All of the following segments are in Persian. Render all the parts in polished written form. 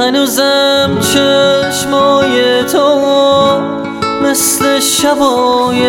هنوزم چشمای تو مثل شبای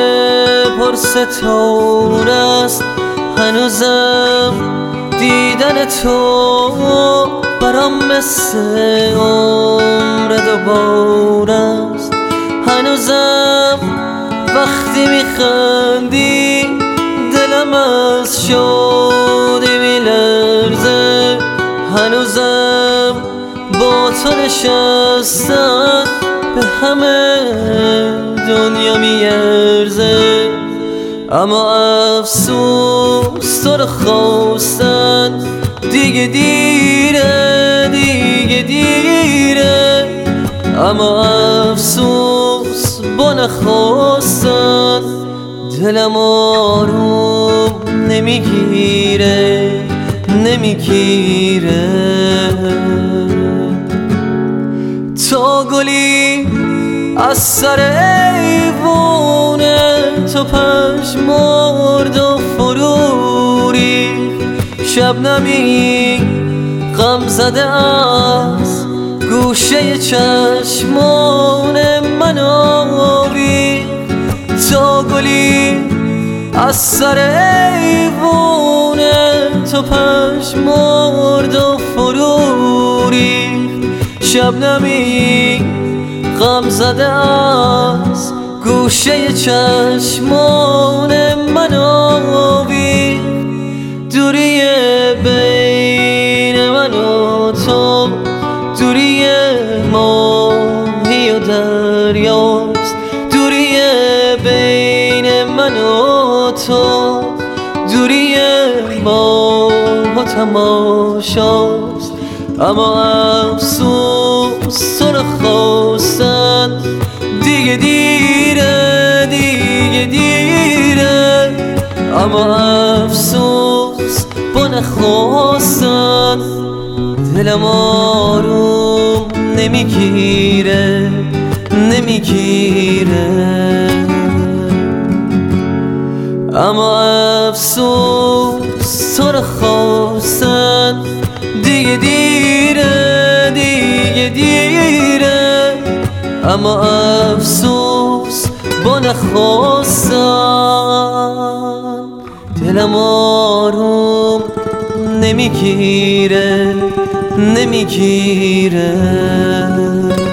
پرستاره است. هنوزم دیدن تو برام مثل عمر دوباره است. هنوزم وقتی میخندی دلم از شادی میلرزه. هنوزم با تو نشستن به همه دنیا میارزه. اما افسوس تو رو خواستن دیگه دیره، دیگه دیره. اما افسوس با نخواستن دلم آروم نمیگیره، نمیگیره. تا گلی از سر ایوونه تو پژمرد و فرو ریخت. شبنمی غم زده از گوشه چشمان من آویخت. تا گلی از سر ایوونه تو پژمرد و فرو ریخت. شبنمی غم زده از گوشه چشمان من آویخت. دوری بین من و تو دوری ماهی و دریاست. دوری بین من و تو دوری ماه و تماشاست. اما افسوس تو رو خواستن دیگه دیره، دیگه دیره. اما افسوس با نخواستن دلم آروم نمیگیره، نمیگیره. اما افسوس تو رو خواستن دیگه دیره، دیگه دیره. اما افسوس با نخواستن دلم آروم نمیگیره، نمیگیره.